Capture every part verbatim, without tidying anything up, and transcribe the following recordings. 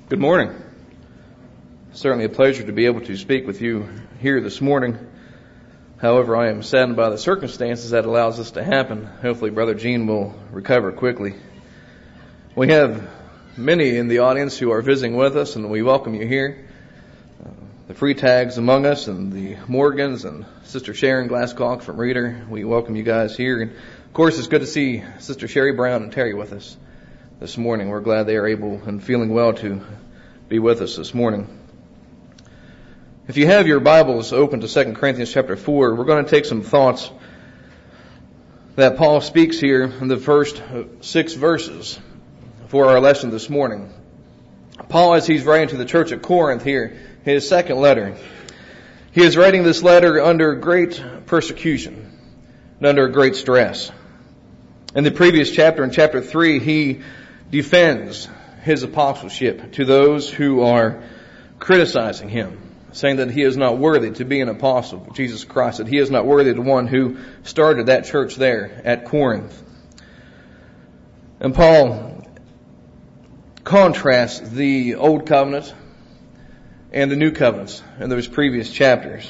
Good morning. Certainly a pleasure to be able to speak with you here this morning. However, I am saddened by the circumstances that allows this to happen. Hopefully Brother Gene will recover quickly. We have many in the audience who are visiting with us, and we welcome you here. Uh, the Freetags among us, and the Morgans, and Sister Sharon Glasscock from Reader. We welcome you guys here. And of course, it's good to see Sister Sherry Brown and Terry with us this morning. We're glad they are able and feeling well to be with us this morning. If you have your Bibles open to Second Corinthians chapter four, we're going to take some thoughts that Paul speaks here in the first six verses for our lesson this morning. Paul, as he's writing to the church at Corinth here, his second letter, he is writing this letter under great persecution and under great stress. In the previous chapter, in chapter three, he defends his apostleship to those who are criticizing him, saying that he is not worthy to be an apostle of Jesus Christ, that he is not worthy of the one who started that church there at Corinth. And Paul contrasts the Old Covenant and the New Covenants in those previous chapters.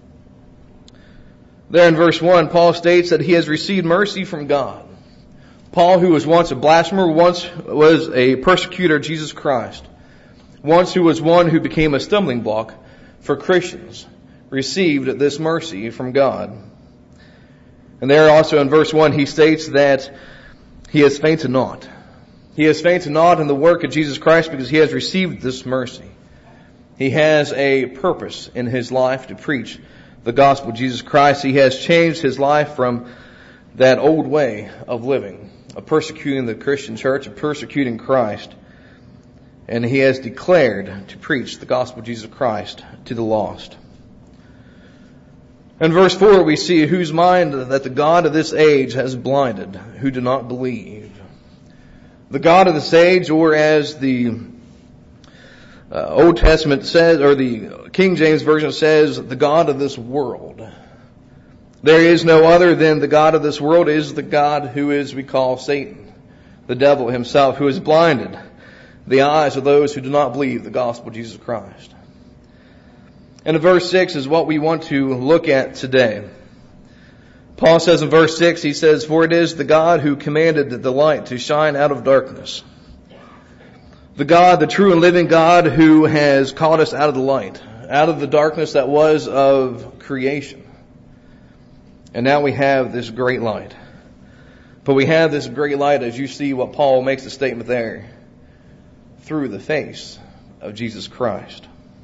There in verse one, Paul states that he has received mercy from God. Paul, who was once a blasphemer, once was a persecutor of Jesus Christ, once who was one who became a stumbling block for Christians, received this mercy from God. And there also in verse one, he states that he has fainted not. He has fainted not in the work of Jesus Christ because he has received this mercy. He has a purpose in his life to preach the gospel of Jesus Christ. He has changed his life from that old way of living, of persecuting the Christian church, of persecuting Christ. And he has declared to preach the gospel of Jesus Christ to the lost. In verse four we see whose mind that the God of this age has blinded, who do not believe. The God of this age, or as the uh, Old Testament says, or the King James Version says, the God of this world. There is no other than the God of this world is the God who is, we call Satan, the devil himself, who has blinded the eyes of those who do not believe the gospel of Jesus Christ. And in verse six is what we want to look at today. Paul says in verse six, he says, "For it is the God who commanded the light to shine out of darkness." The God, the true and living God, who has called us out of the light, out of the darkness that was of creation. And now we have this great light. But we have this great light, as you see what Paul makes the statement there, through the face of Jesus Christ.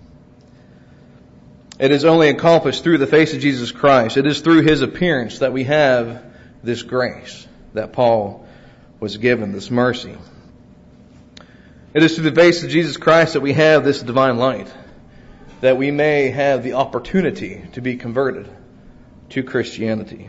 It is only accomplished through the face of Jesus Christ. It is through his appearance that we have this grace that Paul was given, this mercy. It is through the face of Jesus Christ that we have this divine light, that we may have the opportunity to be converted to Christianity.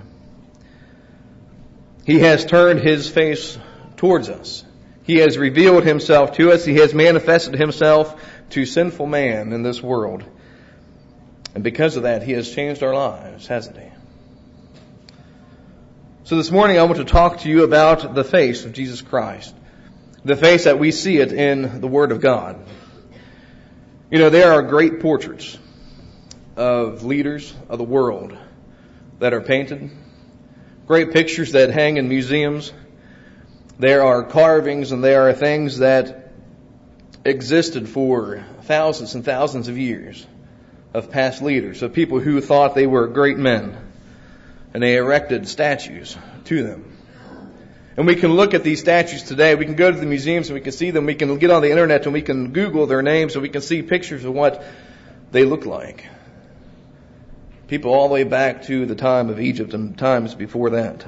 He has turned his face towards us. He has revealed himself to us. He has manifested himself to sinful man in this world. And because of that, he has changed our lives, hasn't he? So this morning I want to talk to you about the face of Jesus Christ. The face that we see it in the Word of God. You know, there are great portraits of leaders of the world that are painted. Great pictures that hang in museums. There are carvings and there are things that existed for thousands and thousands of years of past leaders, of people who thought they were great men, and they erected statues to them. And we can look at these statues today. We can go to the museums and we can see them. We can get on the internet and we can Google their names and we can see pictures of what they look like. People all the way back to the time of Egypt and times before that.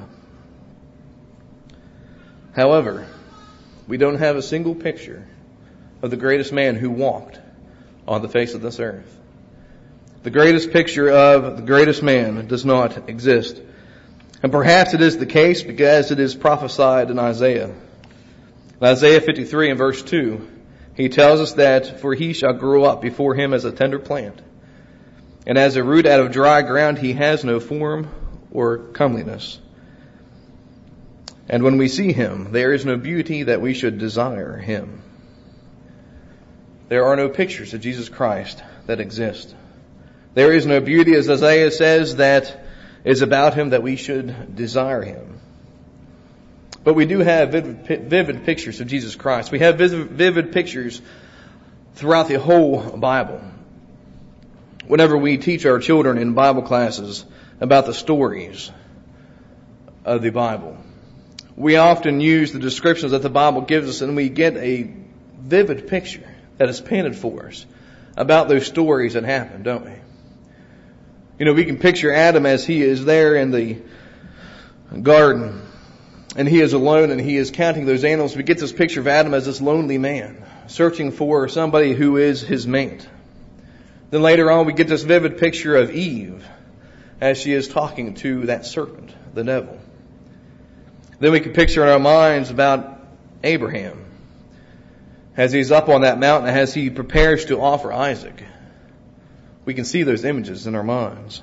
However, we don't have a single picture of the greatest man who walked on the face of this earth. The greatest picture of the greatest man does not exist. And perhaps it is the case because it is prophesied in Isaiah. In Isaiah fifty-three and verse two, he tells us that, "For he shall grow up before him as a tender plant, and as a root out of dry ground, he has no form or comeliness. And when we see him, there is no beauty that we should desire him." there are no pictures of Jesus Christ that exist. There is no beauty, as Isaiah says, that is about him that we should desire him. But we do have vivid, vivid pictures of Jesus Christ. We have vivid, vivid pictures throughout the whole Bible. Whenever we teach our children in Bible classes about the stories of the Bible, we often use the descriptions that the Bible gives us, and we get a vivid picture that is painted for us about those stories that happened, don't we? You know, we can picture Adam as he is there in the garden, and he is alone, and he is counting those animals. We get this picture of Adam as this lonely man, searching for somebody who is his mate. Then later on, we get this vivid picture of Eve as she is talking to that serpent, the devil. Then we can picture in our minds about Abraham as he's up on that mountain, as he prepares to offer Isaac. We can see those images in our minds.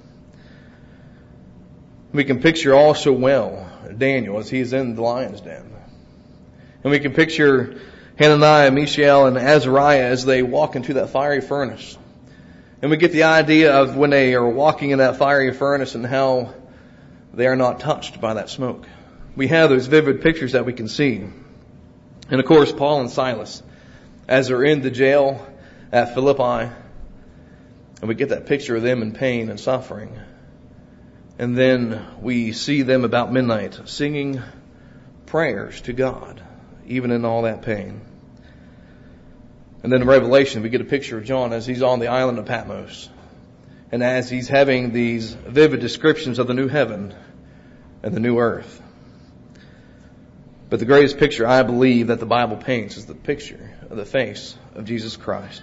We can picture also well Daniel as he's in the lion's den. And we can picture Hananiah, Mishael, and Azariah as they walk into that fiery furnace. And we get the idea of when they are walking in that fiery furnace and how they are not touched by that smoke. We have those vivid pictures that we can see. And of course, Paul and Silas, as they're in the jail at Philippi, and we get that picture of them in pain and suffering. And then we see them about midnight singing prayers to God, even in all that pain. And then in Revelation, we get a picture of John as he's on the island of Patmos, and as he's having these vivid descriptions of the new heaven and the new earth. But the greatest picture I believe that the Bible paints is the picture of the face of Jesus Christ.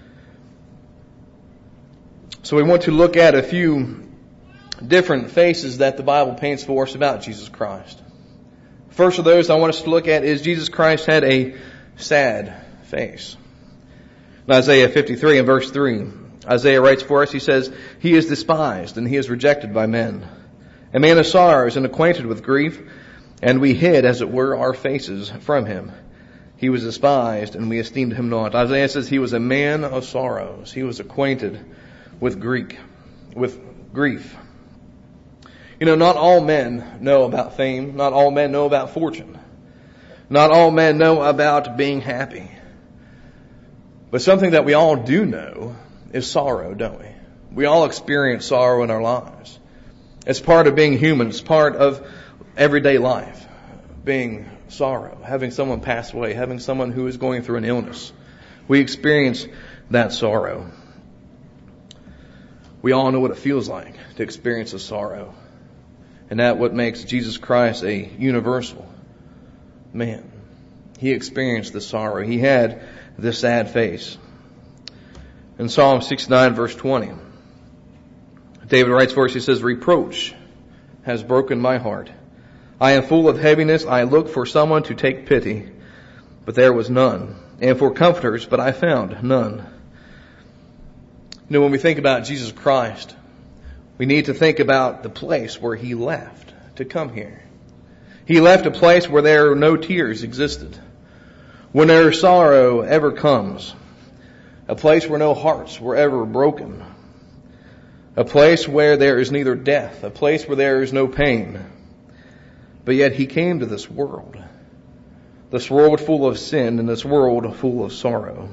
So we want to look at a few different faces that the Bible paints for us about Jesus Christ. First of those I want us to look at is Jesus Christ had a sad face. In Isaiah fifty-three and verse three, Isaiah writes for us, he says, "He is despised and he is rejected by men, a man of sorrows and acquainted with grief, and we hid, as it were, our faces from him. He was despised and we esteemed him not." Isaiah says he was a man of sorrows. He was acquainted with Greek, with grief. You know, not all men know about fame. Not all men know about fortune. Not all men know about being happy. But something that we all do know is sorrow, don't we? We all experience sorrow in our lives. It's part of being human. It's part of everyday life. Being sorrow, having someone pass away, having someone who is going through an illness. We experience that sorrow. We all know what it feels like to experience a sorrow. And that's what makes Jesus Christ a universal man. He experienced the sorrow. He had the sad face. In Psalm sixty-nine verse twenty, David writes for us, he says, "Reproach has broken my heart. I am full of heaviness. I looked for someone to take pity, but there was none. And for comforters, but I found none." You know, when we think about Jesus Christ, we need to think about the place where he left to come here. He left a place where there no tears existed, when no sorrow ever comes, a place where no hearts were ever broken, a place where there is neither death, a place where there is no pain. But yet he came to this world, this world full of sin and this world full of sorrow.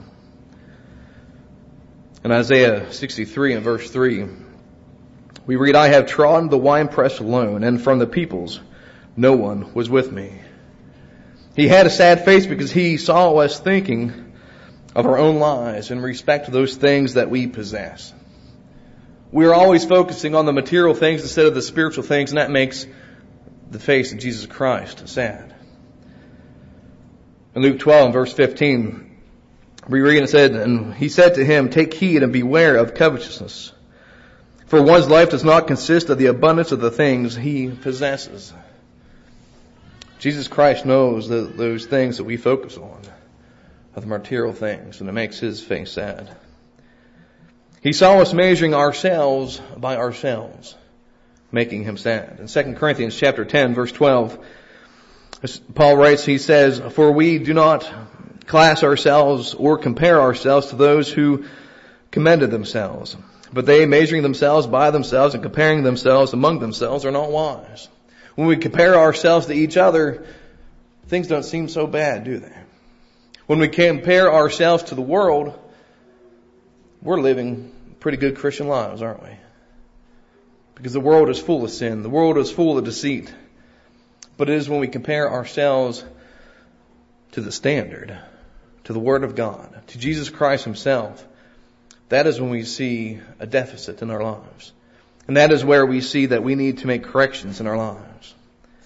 In Isaiah sixty-three and verse three, we read, "I have trodden the winepress alone, and from the peoples no one was with me." He had a sad face because he saw us thinking of our own lives in respect to those things that we possess. We are always focusing on the material things instead of the spiritual things, and that makes the face of Jesus Christ sad. In Luke twelve and verse fifteen, we read and it said, "And he said to him, 'Take heed and beware of covetousness, for one's life does not consist of the abundance of the things he possesses.'" Jesus Christ knows that those things that we focus on are the material things, and it makes his face sad. He saw us measuring ourselves by ourselves, making him sad. In Second Corinthians chapter ten, verse twelve, Paul writes, he says, "For we do not class ourselves or compare ourselves to those who commended themselves. But they, measuring themselves by themselves and comparing themselves among themselves, are not wise. When we compare ourselves to each other, things don't seem so bad, do they? When we compare ourselves to the world, we're living pretty good Christian lives, aren't we? Because the world is full of sin. The world is full of deceit. But it is when we compare ourselves to the standard, to the Word of God, to Jesus Christ Himself, that is when we see a deficit in our lives. And that is where we see that we need to make corrections in our lives.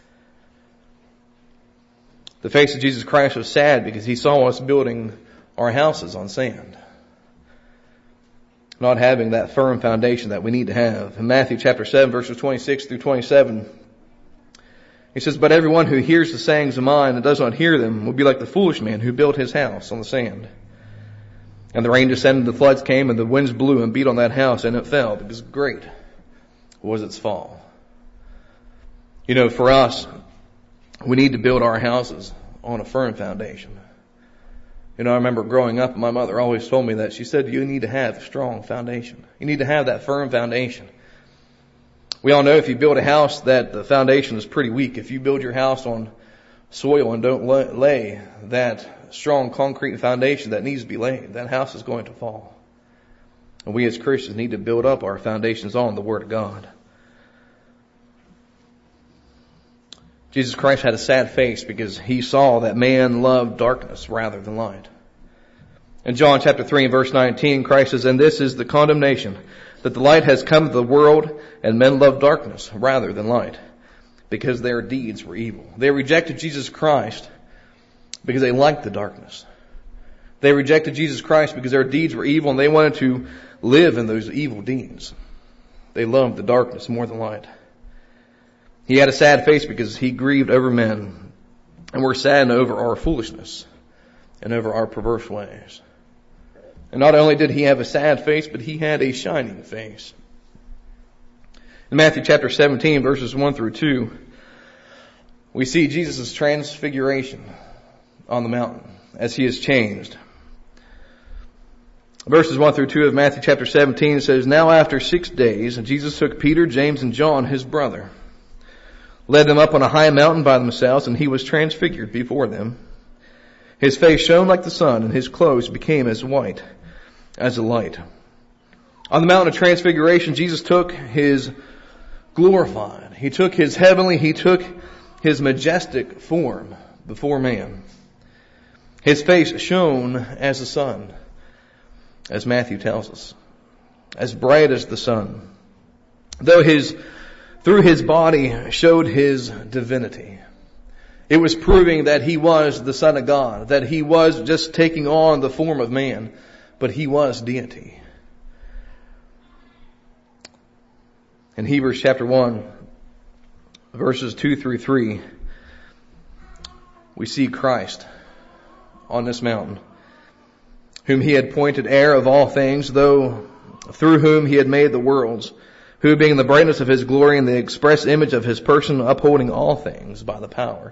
The face of Jesus Christ was sad because He saw us building our houses on sand, not having that firm foundation that we need to have. In Matthew chapter seven, verses twenty-six through twenty-seven, He says, "But everyone who hears the sayings of mine and does not hear them will be like the foolish man who built his house on the sand. And the rain descended, the floods came, and the winds blew and beat on that house, and it fell, because great was its fall." You know, for us, we need to build our houses on a firm foundation. You know, I remember growing up, my mother always told me that. She said, you need to have a strong foundation. You need to have that firm foundation. We all know if you build a house that the foundation is pretty weak, if you build your house on soil and don't lay that strong concrete foundation that needs to be laid, that house is going to fall. And we as Christians need to build up our foundations on the Word of God. Jesus Christ had a sad face because He saw that man loved darkness rather than light. In John chapter three and verse nineteen, Christ says, "And this is the condemnation, that the light has come to the world, and men love darkness rather than light, because their deeds were evil." They rejected Jesus Christ because they liked the darkness. They rejected Jesus Christ because their deeds were evil, and they wanted to live in those evil deeds. They loved the darkness more than light. He had a sad face because He grieved over men, and we're saddened over our foolishness and over our perverse ways. And not only did He have a sad face, but He had a shining face. In Matthew chapter seventeen, verses one through two, we see Jesus' transfiguration on the mountain as He is changed. Verses one through two of Matthew chapter seventeen says, "Now after six days, Jesus took Peter, James, and John, His brother, led them up on a high mountain by themselves, and He was transfigured before them. His face shone like the sun, and His clothes became as white as the light." On the mountain of transfiguration, Jesus took His glorified, He took His heavenly, He took His majestic form before man. His face shone as the sun, as Matthew tells us, as bright as the sun. Though His Through His body showed His divinity. It was proving that He was the Son of God, that He was just taking on the form of man, but He was deity. In Hebrews chapter one, verses two through three, we see Christ on this mountain, whom He had appointed heir of all things, though through whom He had made the worlds, who being the brightness of His glory and the express image of His person, upholding all things by the power.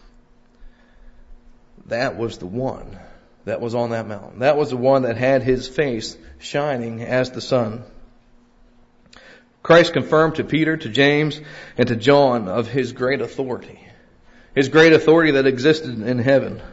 That was the one that was on that mountain. That was the one that had His face shining as the sun. Christ confirmed to Peter, to James, and to John of His great authority. His great authority that existed in heaven.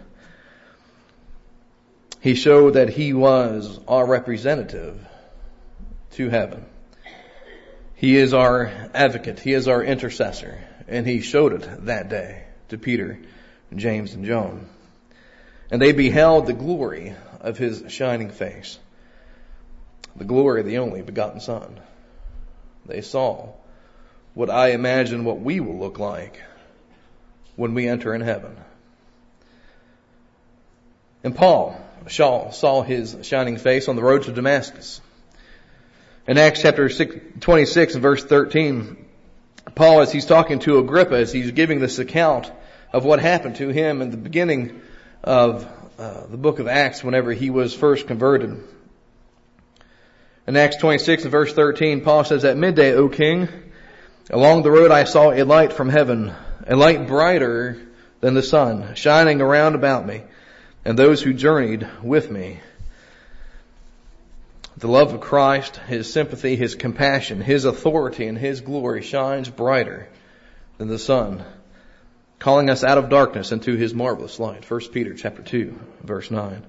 He showed that He was our representative to heaven. He is our advocate. He is our intercessor. And He showed it that day to Peter, James, and John. And they beheld the glory of His shining face. The glory of the only begotten Son. They saw what I imagine what we will look like when we enter in heaven. And Paul saw His shining face on the road to Damascus. In Acts chapter twenty-six and verse thirteen, Paul, as he's talking to Agrippa, as he's giving this account of what happened to him in the beginning of uh, the book of Acts whenever he was first converted. In Acts twenty-six and verse thirteen, Paul says, "At midday, O king, along the road I saw a light from heaven, a light brighter than the sun, shining around about me. and those who journeyed with me. The love of Christ, His sympathy, His compassion, His authority, and His glory shines brighter than the sun, calling us out of darkness into His marvelous light. First Peter chapter two, verse nine.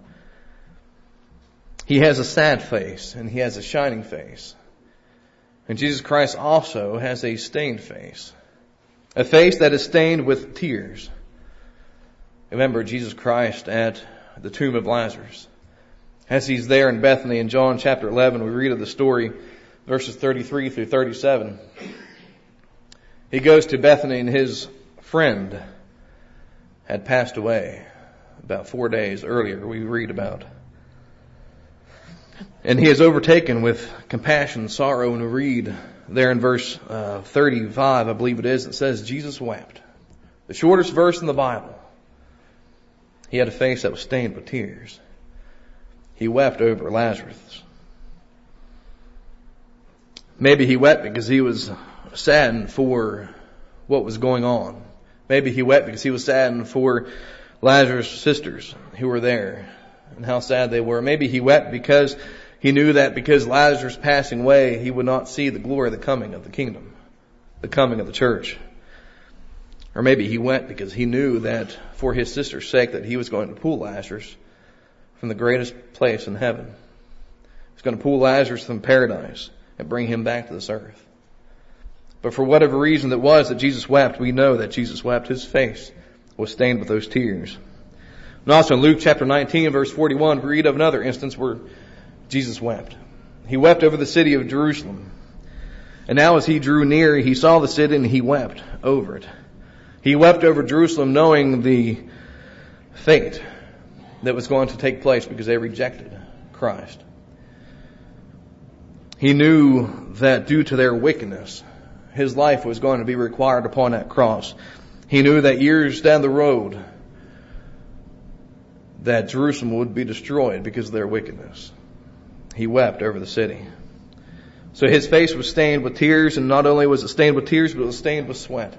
He has a sad face and He has a shining face. And Jesus Christ also has a stained face. A face that is stained with tears. Remember Jesus Christ at the tomb of Lazarus. As He's there in Bethany in John chapter eleven, we read of the story, verses thirty-three through thirty-seven. He goes to Bethany and his friend had passed away about four days earlier, we read about. And he is overtaken with compassion and sorrow, and we read there in verse uh, thirty-five, I believe it is, it says, Jesus wept. The shortest verse in the Bible. He had a face that was stained with tears. He wept over Lazarus. Maybe he wept because he was saddened for what was going on. Maybe he wept because he was saddened for Lazarus' sisters who were there and how sad they were. Maybe he wept because he knew that because Lazarus passing away, he would not see the glory of the coming of the kingdom, the coming of the church. Or maybe he wept because he knew that for his sister's sake that he was going to pull Lazarus from the greatest place in heaven. He's going to pull Lazarus from paradise and bring him back to this earth. But for whatever reason it was that Jesus wept, we know that Jesus wept. His face was stained with those tears. And also in Luke chapter nineteen, verse forty-one, we read of another instance where Jesus wept. He wept over the city of Jerusalem. And now as he drew near, he saw the city and he wept over it. He wept over Jerusalem knowing the fate that was going to take place because they rejected Christ. He knew that due to their wickedness, his life was going to be required upon that cross. He knew that years down the road that Jerusalem would be destroyed because of their wickedness. He wept over the city. So his face was stained with tears, and not only was it stained with tears, but it was stained with sweat.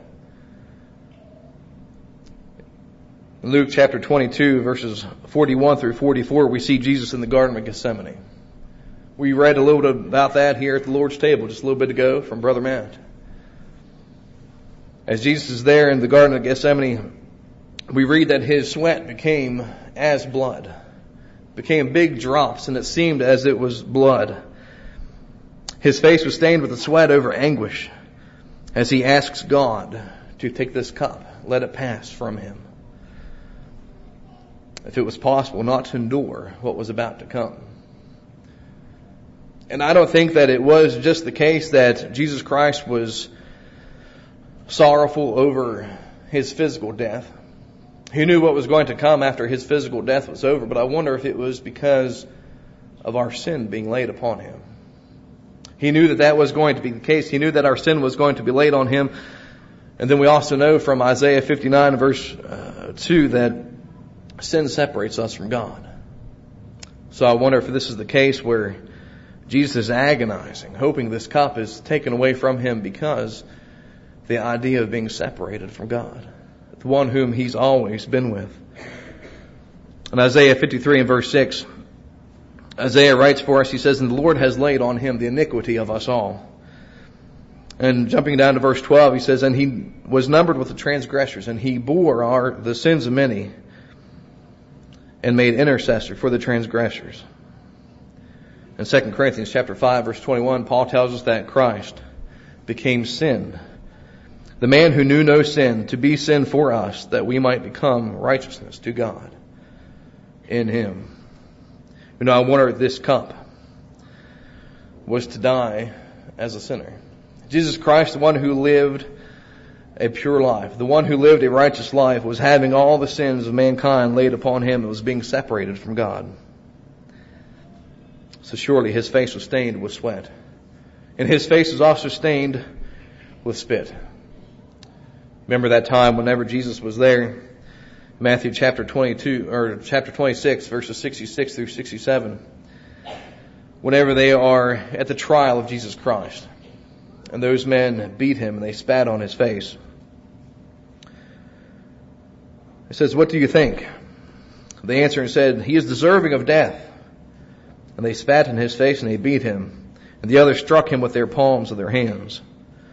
In Luke chapter twenty-two, verses forty-one through forty-four, we see Jesus in the Garden of Gethsemane. We read a little bit about that here at the Lord's table just a little bit ago from Brother Matt. As Jesus is there in the Garden of Gethsemane, we read that his sweat became as blood. Became big drops, and it seemed as it was blood. His face was stained with the sweat over anguish as he asks God to take this cup, let it pass from him. If it was possible not to endure what was about to come. And I don't think that it was just the case that Jesus Christ was sorrowful over his physical death. He knew what was going to come after his physical death was over, but I wonder if it was because of our sin being laid upon him. He knew that that was going to be the case. He knew that our sin was going to be laid on him. And then we also know from Isaiah fifty-nine verse uh, two that sin separates us from God. So I wonder if this is the case where Jesus is agonizing, hoping this cup is taken away from him because the idea of being separated from God, the one whom he's always been with. In Isaiah fifty-three and verse six, Isaiah writes for us, he says, "And the Lord has laid on him the iniquity of us all." And jumping down to verse twelve, he says, "And he was numbered with the transgressors, and he bore our the sins of many, and made intercessor for the transgressors." In Second Corinthians chapter five, verse twenty-one, Paul tells us that Christ became sin, the man who knew no sin, to be sin for us, that we might become righteousness to God in him. You know, I wonder if this cup was to die as a sinner. Jesus Christ, the one who lived a pure life, the one who lived a righteous life, was having all the sins of mankind laid upon him and was being separated from God. So surely his face was stained with sweat. And his face was also stained with spit. Remember that time whenever Jesus was there, Matthew chapter twenty-two, or chapter twenty-six, verses sixty-six through sixty-seven. Whenever they are at the trial of Jesus Christ, and those men beat him and they spat on his face. It says, "What do you think? They answered and said, He is deserving of death. And they spat in his face and they beat him. And the others struck him with their palms of their hands.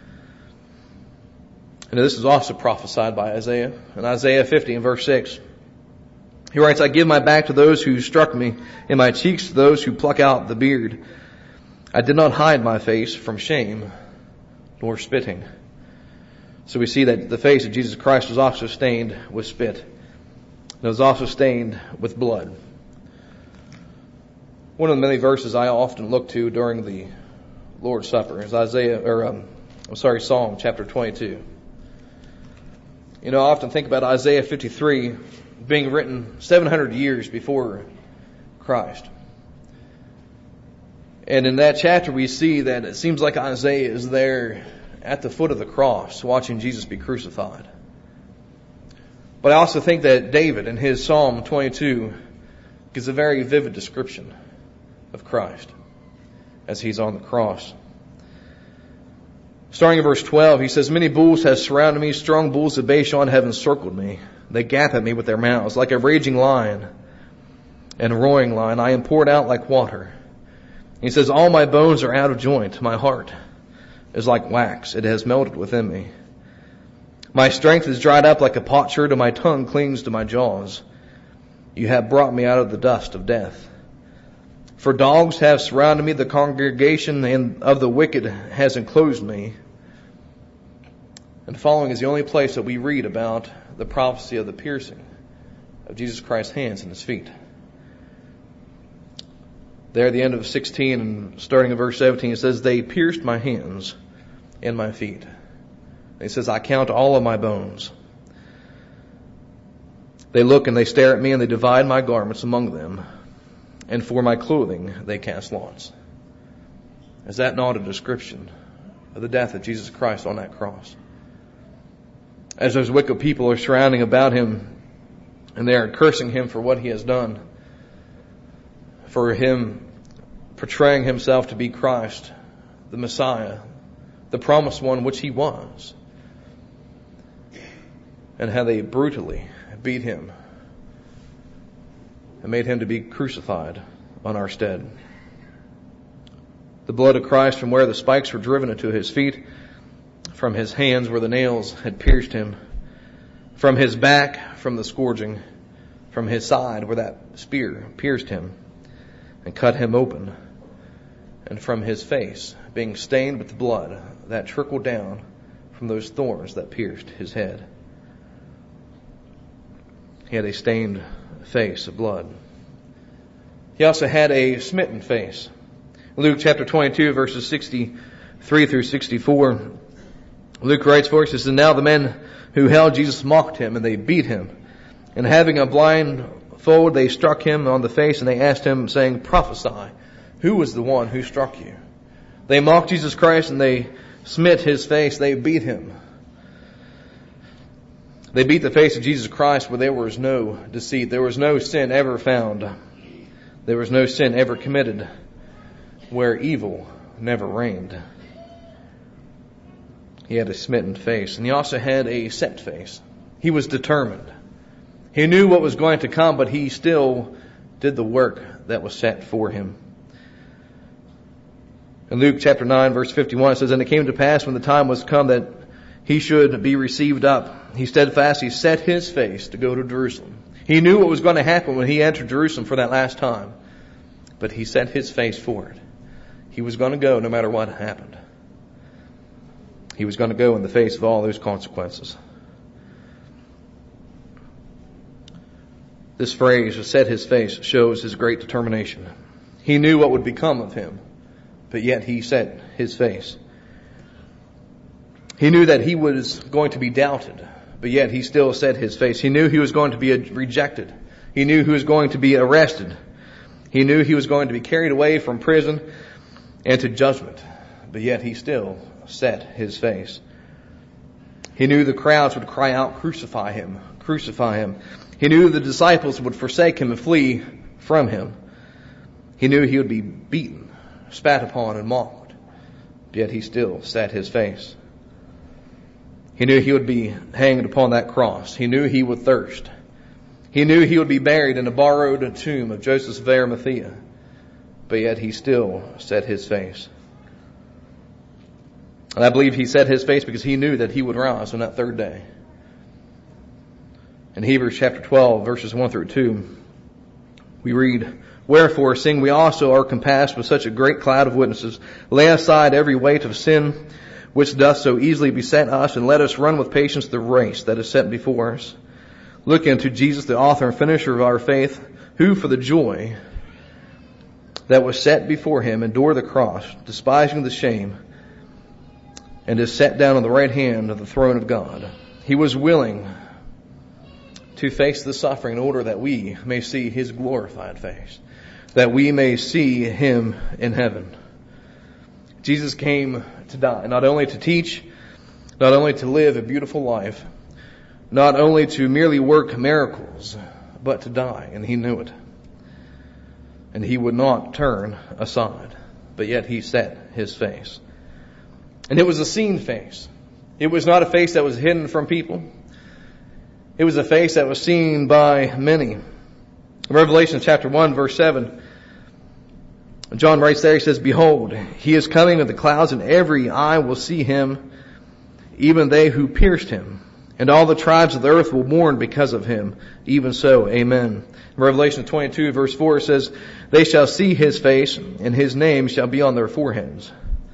And this is also prophesied by Isaiah. In Isaiah fifty and verse six, he writes, I give my back to those who struck me, and my cheeks to those who pluck out the beard. I did not hide my face from shame, nor spitting. So we see that the face of Jesus Christ was also stained with spit. And it was also stained with blood. One of the many verses I often look to during the Lord's Supper is Isaiah, or um, I'm sorry, Psalm chapter twenty-two. You know, I often think about Isaiah fifty-three being written seven hundred years before Christ. And in that chapter we see that it seems like Isaiah is there at the foot of the cross watching Jesus be crucified. But I also think that David in his Psalm twenty-two gives a very vivid description of Christ as he's on the cross. Starting in verse twelve, he says, Many bulls have surrounded me, strong bulls of Bashan have encircled me. They gap at me with their mouths, like a raging lion and a roaring lion. I am poured out like water. He says, All my bones are out of joint. My heart is like wax. It has melted within me. My strength is dried up like a potsherd, and my tongue clings to my jaws. You have brought me out of the dust of death. For dogs have surrounded me, the congregation of the wicked has enclosed me. And following is the only place that we read about the prophecy of the piercing of Jesus Christ's hands and his feet. There at the end of sixteen and starting in verse seventeen, it says, They pierced my hands and my feet. It says, I count all of my bones. They look and they stare at me, and they divide my garments among them. And for my clothing they cast lots. Is that not a description of the death of Jesus Christ on that cross? As those wicked people are surrounding about him, and they are cursing him for what he has done, for him portraying himself to be Christ, the Messiah, the promised one, which he was, and how they brutally beat him and made him to be crucified on our stead. The blood of Christ, from where the spikes were driven into his feet, from his hands where the nails had pierced him, from his back from the scourging, from his side where that spear pierced him and cut him open, and from his face being stained with blood that trickled down from those thorns that pierced his head. He had a stained face of blood. He also had a smitten face. Luke chapter twenty-two, verses sixty-three through sixty-four. Luke writes for us, he says, Now the men who held Jesus mocked him, and they beat him. And having a blindfold, they struck him on the face, and they asked him, saying, Prophesy, who was the one who struck you? They mocked Jesus Christ, and they smit his face. They beat him. They beat the face of Jesus Christ where there was no deceit. There was no sin ever found. There was no sin ever committed where evil never reigned. He had a smitten face, and he also had a set face. He was determined. He knew what was going to come, but he still did the work that was set for him. In Luke chapter nine, verse fifty-one, it says, And it came to pass when the time was come that he should be received up, he steadfastly set his face to go to Jerusalem. He knew what was going to happen when he entered Jerusalem for that last time, but he set his face for it. He was going to go no matter what happened. He was going to go in the face of all those consequences. This phrase, set his face, shows his great determination. He knew what would become of him, but yet he set his face. He knew that he was going to be doubted, but yet he still set his face. He knew he was going to be rejected. He knew he was going to be arrested. He knew he was going to be carried away from prison and to judgment, but yet he still set his face. He knew the crowds would cry out, Crucify him, crucify him. He knew the disciples would forsake him and flee from him. He knew he would be beaten, spat upon, and mocked, but yet he still set his face. He knew he would be hanged upon that cross. He knew he would thirst. He knew he would be buried in a borrowed tomb of Joseph of Arimathea, but yet he still set his face. And I believe he set his face because he knew that he would rise on that third day. In Hebrews chapter twelve, verses one through two, we read, "Wherefore, seeing we also are compassed with such a great cloud of witnesses, lay aside every weight of sin which doth so easily beset us, and let us run with patience the race that is set before us. Looking unto Jesus, the author and finisher of our faith, who for the joy that was set before him endured the cross, despising the shame, and is set down on the right hand of the throne of God. He was willing to face the suffering in order that we may see his glorified face, that we may see him in heaven." Jesus came to die, not only to teach, not only to live a beautiful life, not only to merely work miracles, but to die, and he knew it. And he would not turn aside, but yet he set his face. And it was a seen face. It was not a face that was hidden from people. It was a face that was seen by many. In Revelation chapter one, verse seven, John writes there, he says, "Behold, he is coming with the clouds, and every eye will see him, even they who pierced him. And all the tribes of the earth will mourn because of him. Even so, amen." In Revelation twenty-two, verse four, it says, "They shall see his face, and his name shall be on their foreheads."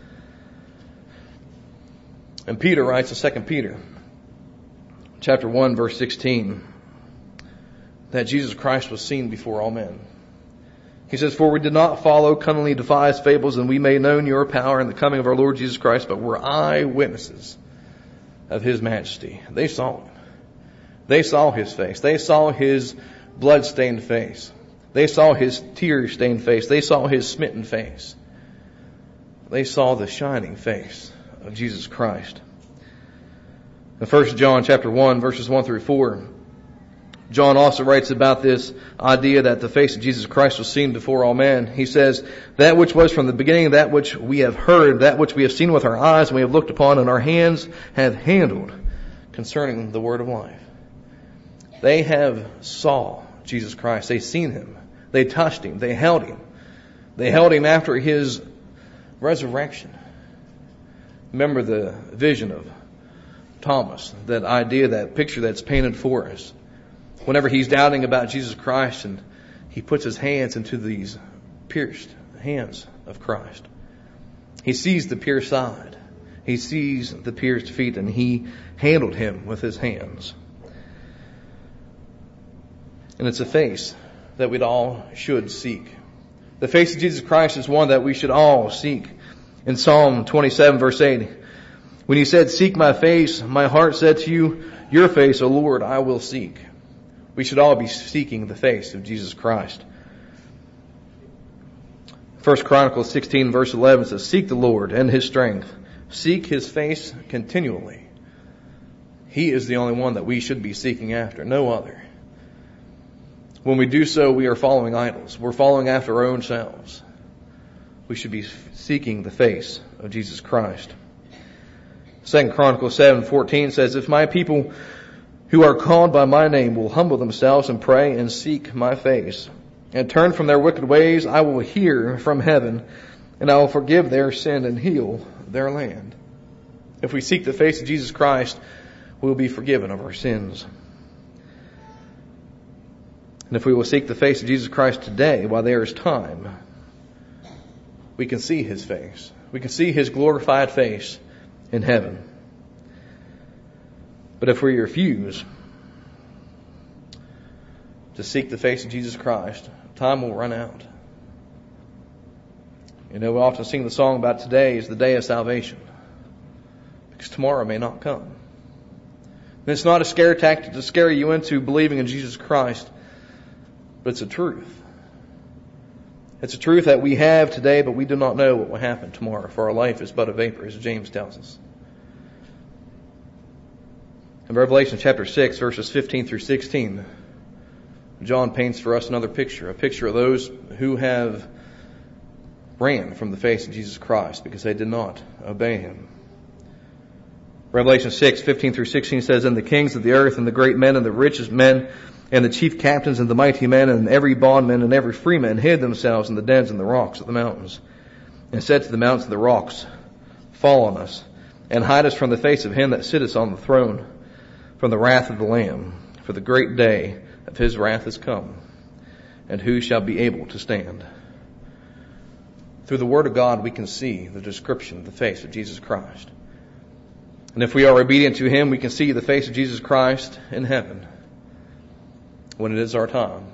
And Peter writes in Second Peter chapter one, verse sixteen, that Jesus Christ was seen before all men. He says, "For we did not follow cunningly devised fables, and we made known your power in the coming of our Lord Jesus Christ, but were eyewitnesses of his majesty." They saw him. They saw his face. They saw his blood-stained face. They saw his tear-stained face. They saw his smitten face. They saw the shining face of Jesus Christ. In First John chapter one, verses one through four, John also writes about this idea that the face of Jesus Christ was seen before all men. He says, "That which was from the beginning, that which we have heard, that which we have seen with our eyes, and we have looked upon, and our hands have handled concerning the word of life." They have saw Jesus Christ. They seen him. They touched him. They held him. They held him after his resurrection. Remember the vision of Thomas, that idea, that picture that's painted for us. Whenever he's doubting about Jesus Christ, and he puts his hands into these pierced hands of Christ. He sees the pierced side. He sees the pierced feet, and he handled him with his hands. And it's a face that we'd all should seek. The face of Jesus Christ is one that we should all seek. In Psalm twenty-seven, verse eight, when he said, "Seek my face, my heart said to you, your face, O Lord, I will seek." We should all be seeking the face of Jesus Christ. First Chronicles sixteen, verse eleven says, "Seek the Lord and his strength. Seek his face continually." He is the only one that we should be seeking after, no other. When we do so, we are following idols. We're following after our own selves. We should be seeking the face of Jesus Christ. Second Chronicles seven fourteen says, "If my people who are called by my name will humble themselves and pray and seek my face and turn from their wicked ways, I will hear from heaven and I will forgive their sin and heal their land." If we seek the face of Jesus Christ, we will be forgiven of our sins. And if we will seek the face of Jesus Christ today, while there is time, we can see his face. We can see his glorified face in heaven. But if we refuse to seek the face of Jesus Christ, time will run out. You know, we often sing the song about today is the day of salvation, because tomorrow may not come. And it's not a scare tactic to scare you into believing in Jesus Christ, but it's a truth. It's a truth that we have today, but we do not know what will happen tomorrow, for our life is but a vapor, as James tells us. In Revelation chapter six, verses fifteen through sixteen, John paints for us another picture, a picture of those who have ran from the face of Jesus Christ because they did not obey him. Revelation six, fifteen through sixteen says, "And the kings of the earth, and the great men, and the richest men, And the chief captains and the mighty men and every bondman and every freeman hid themselves in the dens and the rocks of the mountains, and said to the mountains and the rocks, Fall on us, and hide us from the face of him that sitteth on the throne, from the wrath of the Lamb. For the great day of his wrath is come, and who shall be able to stand? Through the Word of God we can see the description of the face of Jesus Christ. And if we are obedient to him, we can see the face of Jesus Christ in heaven when it is our time.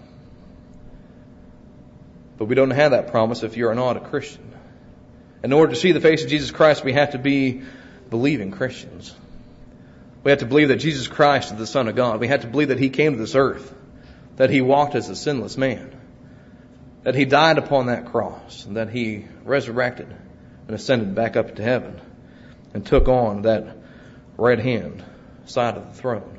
But we don't have that promise if you are not a Christian. In order to see the face of Jesus Christ, we have to be believing Christians. We have to believe that Jesus Christ is the Son of God. We have to believe that he came to this earth, that he walked as a sinless man, that he died upon that cross, and that he resurrected and ascended back up to heaven and took on that right hand side of the throne.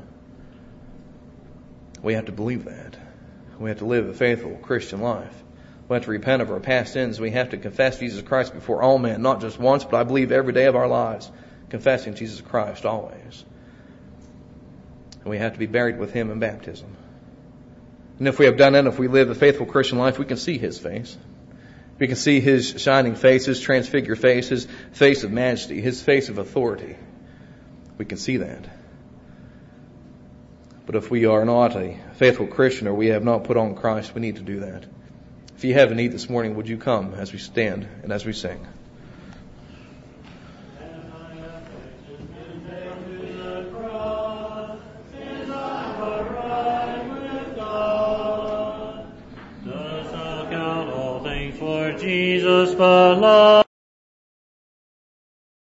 We have to believe that. We have to live a faithful Christian life. We have to repent of our past sins. We have to confess Jesus Christ before all men, not just once, but I believe every day of our lives, confessing Jesus Christ always. And we have to be buried with him in baptism. And if we have done that, if we live a faithful Christian life, we can see his face. We can see his shining face, his transfigured face, his face of majesty, his face of authority. We can see that. But if we are not a faithful Christian or we have not put on Christ, we need to do that. If you have a need this morning, would you come as we stand and as we sing? Jesus, but love